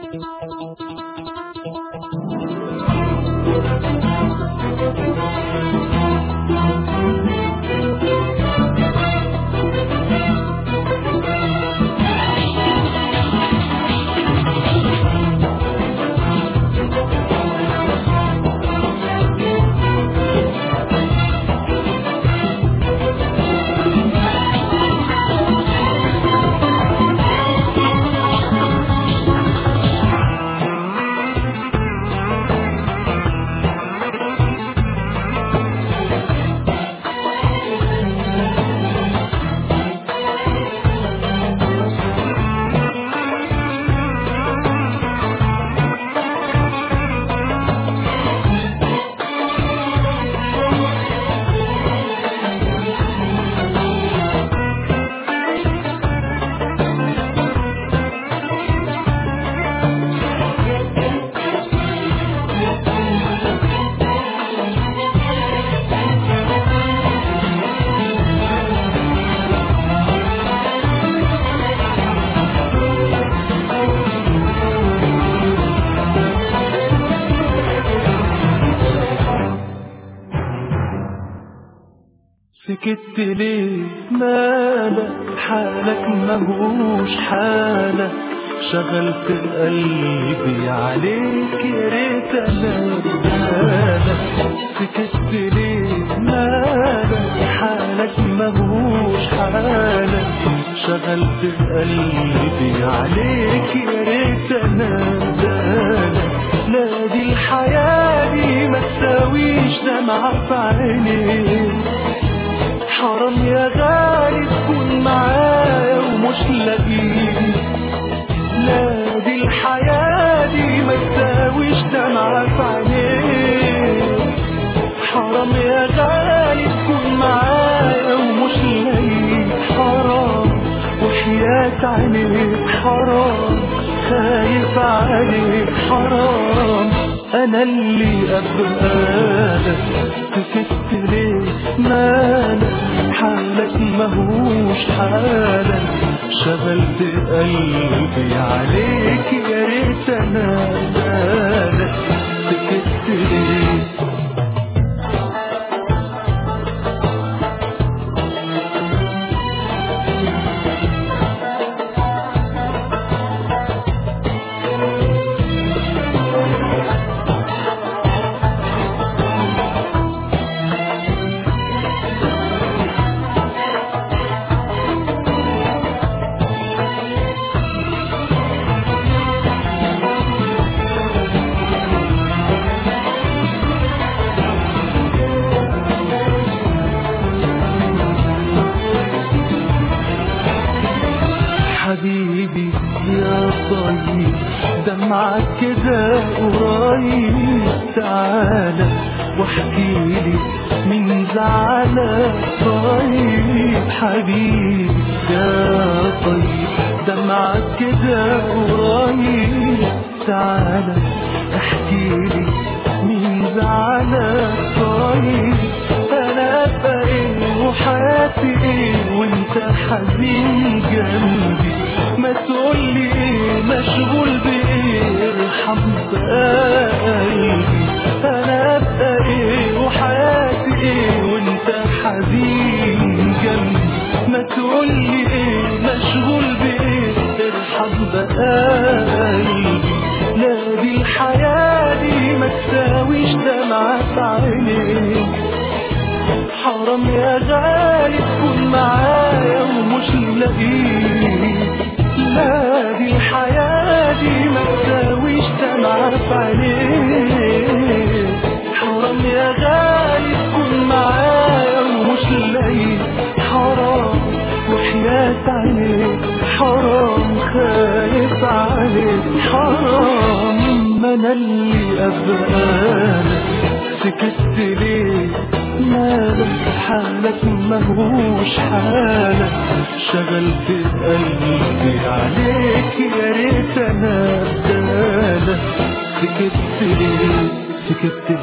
سكت ليه؟ مالك؟ حالك مهوش حالك، شغلت قلبي عليك يا ريت انا بدالك. سكت ليه؟ مالك؟ حالك مهوش حالك، شغلت قلبي عليك يا ريت انا بدالك. لا دي الحياة دي ما تساويش دمعة في عينيك، حرام يا غالي تكون معايا ومش لاقيك. لا دي الحياة دي ما تساويش دمعة في عينيك، حرام يا غالي تكون معايا ومش لاقيك. حرام وحياة عينيك، حرام خايف عليك، حرام انا اللي ابقالك. سكت ليه؟ مالك؟ حالك مهوش حالك، شغلت قلبي عليك يا ريت انا بالك. سكت ليه؟ حبيبي يا طيب دمعك كده قريب، تعالى واحكيلي من زعلك. طيب حبيبي يا طيب دمعك كده قريب، تعالى احكيلي من زعلك. طيب انا ابقى ايه وحياتي ايه وانت حزين جنبي؟ ما تقولي ايه مشغول بايه؟ ارحم بقلبي. انا ابقى ايه وحياتي ايه وانت حزين جنبي؟ ما تقولي ايه مشغول بايه؟ ارحم بقلبي. لا دي الحياة دي ما تساويش دمعة في عينيك، حرام يا غالي تكون معايا ومش لاقيك. لا دي الحياة دي ما تساويش دمعة في عينيك، حرام يا غالي تكون معايا ومش لاقيك. حرام وحياة عينيك، حرام خايف عليك، حرام انا اللي ابقالك. سكت ليه؟ مالك؟ حالك مهوش حالك، شغلت قلبي عليك يا ريت انا بدالك. سكت ليه؟ سكت